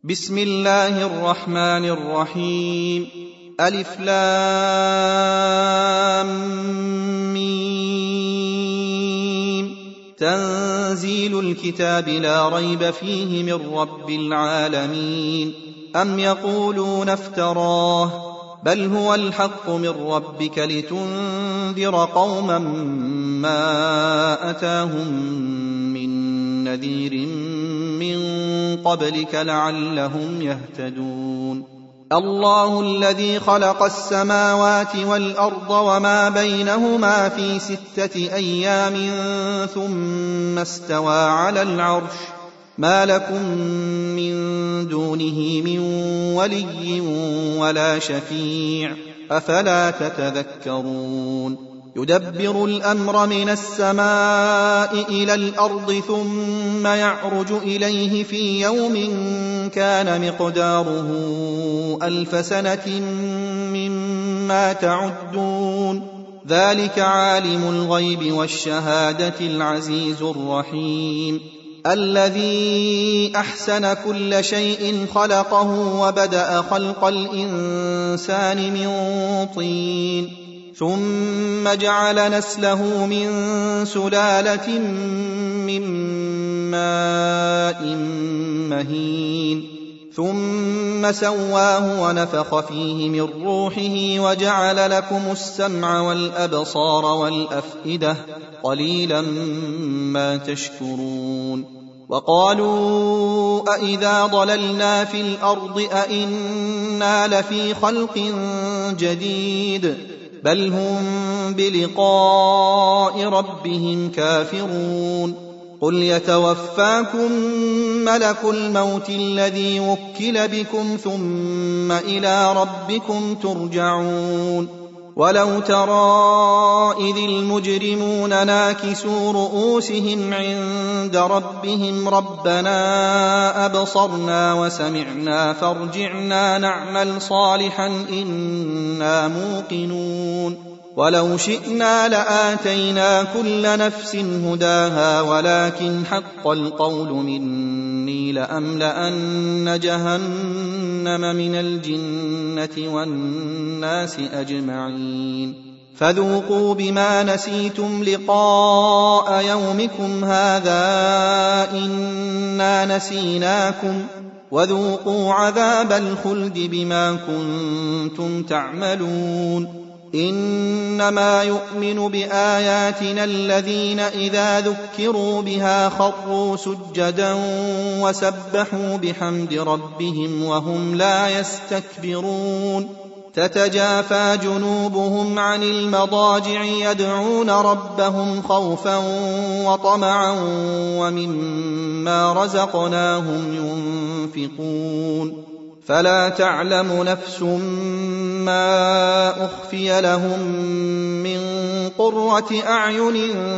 بسم الله الرحمن الرحيم. ألف لام ميم. تنزيل الكتاب لا ريب فيه من رب العالمين. أم يقولون افتراه بل هو الحق من ربك لتنذر قوما ما أتاهم من نذير من قبلك لعلهم يهتدون. الله الذي خلق السماوات والأرض وما بينهما في 6 أيام ثم استوى على العرش ما لكم من دونه من ولي ولا شفيع أفلا تتذكرون. يدبر الأمر من السماء إلى الأرض ثم يعرج إليه في يوم كان مقداره 1000 سنة مما تعدون. ذلك عالم الغيب والشهادة العزيز الرحيم. الذي أحسن كل شيء خلقه وبدأ خلق الإنسان من طين ثم جعل نسله من سلالة من ماء مهين ثم سواه ونفخ فيه من روحه وجعل لكم السمع والأبصار والأفئدة قليلا ما تشكرون. وقالوا أإذا ضللنا في الأرض أإنا لفي خلق جديد بل هم بلقاء ربهم كافرون. قل يتوفاكم ملك الموت الذي وكل بكم ثم إلى ربكم ترجعون. ولو ترى إذ المجرمون ناكسوا رؤوسهم عند ربهم ربنا أبصرنا وسمعنا فارجعنا نعمل صالحا إنا موقنون. ولو شئنا لآتينا كل نفس هداها ولكن حق القول مني لأملأن جهنم من الجنة والناس أجمعين. فذوقوا بما نسيتم لقاء يومكم هذا إنا نسيناكم وذوقوا عذاب الخلد بما كنتم تعملون. إنما يؤمن بآياتنا الذين إذا ذكروا بها خروا سجدا وسبحوا بحمد ربهم وهم لا يستكبرون. تتجافى جنوبهم عن المضاجع يدعون ربهم خوفا وطمعا ومما رزقناهم ينفقون. فلا تعلم نفس ما أخفي لهم من قرة أعين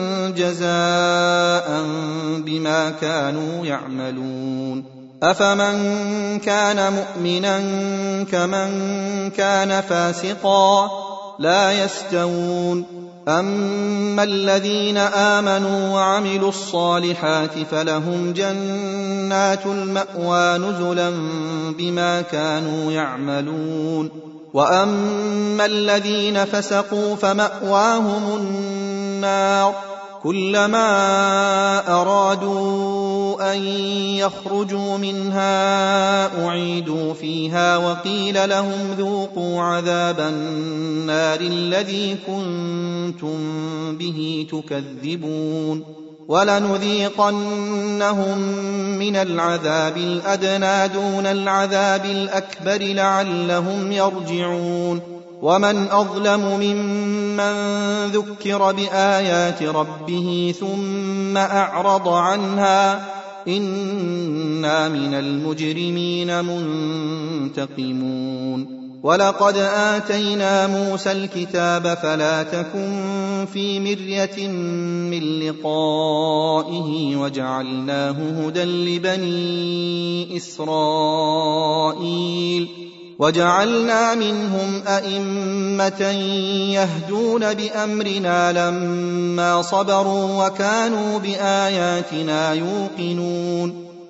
جزاء بما كانوا يعملون. أفمن كان مؤمنا كمن كان فاسقا لا يستوون. أما الذين آمنوا وعملوا الصالحات فلهم جنات المأوى نزلا بما كانوا يعملون. وأما الذين فسقوا فمأواهم النار كلما أرادوا أن يخرجوا منها أعيدوا فيها وقيل لهم ذوقوا عذاب النار الذي كنتم به تكذبون. ولنذيقنهم من العذاب الأدنى دون العذاب الأكبر لعلهم يرجعون. ومن أظلم ممن ذكر بآيات ربه ثم أعرض عنها إنا من المجرمين منتقمون. ولقد آتينا موسى الكتاب فلا تكن في مرية من لقائه وجعلناه هدى لبني إسرائيل وجعلنا منهم أئمة يهدون بأمرنا لما صبروا وكانوا بآياتنا يوقنون.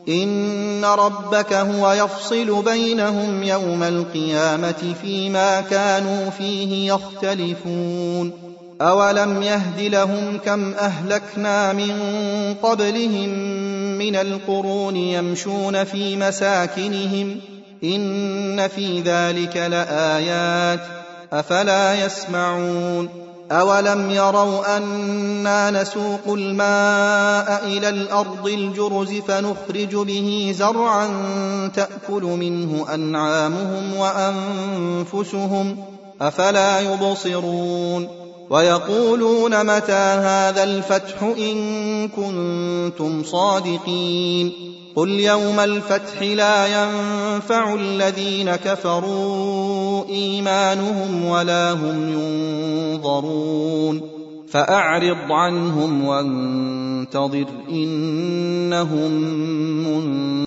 إن ربك هو يفصل بينهم يوم القيامة فيما كانوا فيه يختلفون أولم يهد لهم كم أهلكنا من قبلهم من القرون يمشون في مساكنهم إن في ذلك لآيات أفلا يسمعون أولم يروا أنا نسوق الماء إلى الأرض الجرز فنخرج به زرعا تأكل منه أنعامهم وأنفسهم أفلا يبصرون ويقولون متى هذا الفتح إن كنتم صادقين قل يوم الفتح لا ينفع الذين كفروا إيمانهم ولا هم ينظرون فأعرض عنهم وانتظر إنهم منذرون